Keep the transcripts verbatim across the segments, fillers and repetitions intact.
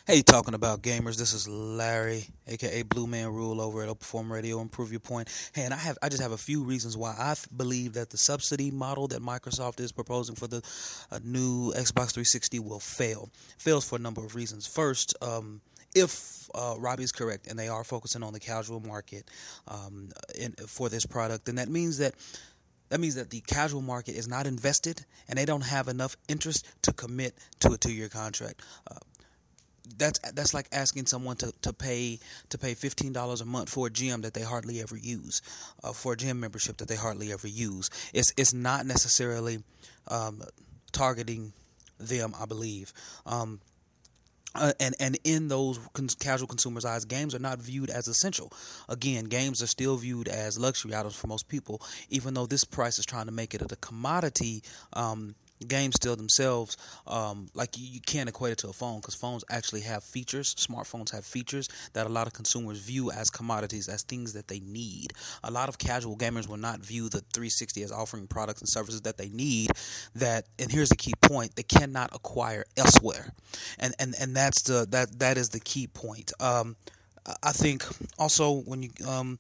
Hey, talking about gamers, this is Larry, aka Blue Man Rule over at Perform Radio. Improve your point. Hey, and I have I just have a few reasons why I f- believe that the subsidy model that Microsoft is proposing for the uh, new Xbox three sixty will fail. Fails for a number of reasons. First, um, if uh, Robbie is correct and they are focusing on the casual market um, in, for this product, then that means that that means that the casual market is not invested and they don't have enough interest to commit to a two-year contract. Uh, that's that's like asking someone to, to pay to pay fifteen dollars a month for a gym that they hardly ever use, uh, for a gym membership that they hardly ever use. It's it's not necessarily um, targeting them, I believe. Um, uh, and and in those cons- casual consumers' eyes, games are not viewed as essential. Again, games are still viewed as luxury items for most people, even though this price is trying to make it a commodity. Um, games still themselves, um, like you, you can't equate it to a phone because phones actually have features. Smartphones have features that a lot of consumers view as commodities, as things that they need. A lot of casual gamers will not view the three sixty as offering products and services that they need. That, and here's the key point: they cannot acquire elsewhere, and and and that's the that that is the key point. Um, I I think also when you um,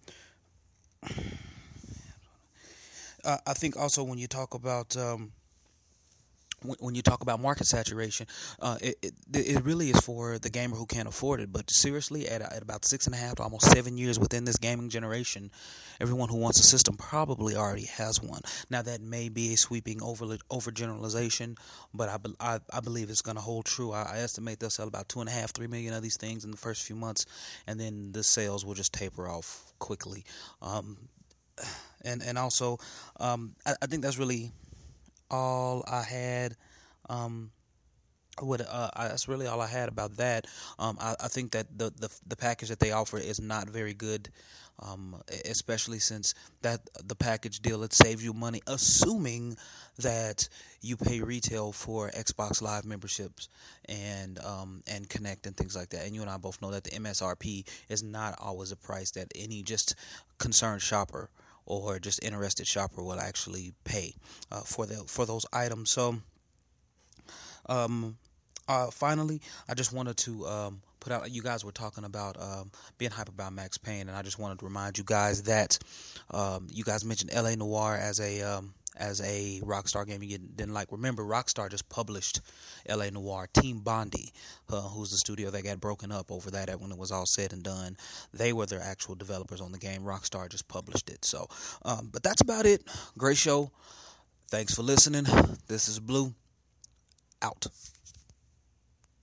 I I think also when you talk about um, when when you talk about market saturation, uh, it, it it really is for the gamer who can't afford it. But seriously, at, at about six and a half to almost seven years within this gaming generation, everyone who wants a system probably already has one. Now that may be a sweeping over overgeneralization, but I, be- I, I believe it's going to hold true. I, I estimate they'll sell about two and a half, three million of these things in the first few months, and then the sales will just taper off quickly. Um, and and also, um, I, I think that's really all I had. Um, what uh, I, that's really all I had about that. Um, I, I think that the, the the package that they offer is not very good, um, e- especially since that the package deal it saves you money, assuming that you pay retail for Xbox Live memberships and um, and Connect and things like that. And you and I both know that the M S R P is not always a price that any just concerned shopper or just interested shopper will actually pay uh, for the for those items. So, um, uh, finally, I just wanted to um, put out. You guys were talking about um, being hype about Max Payne, and I just wanted to remind you guys that um, you guys mentioned L A Noire as a um, as a Rockstar game you didn't like. Remember, Rockstar just published L A Noire. Team Bondi, uh, who's the studio that got broken up over that when it was all said and done, they were their actual developers on the game. Rockstar just published it. So, um, but that's about it. Great show. Thanks for listening. This is Blue. Out.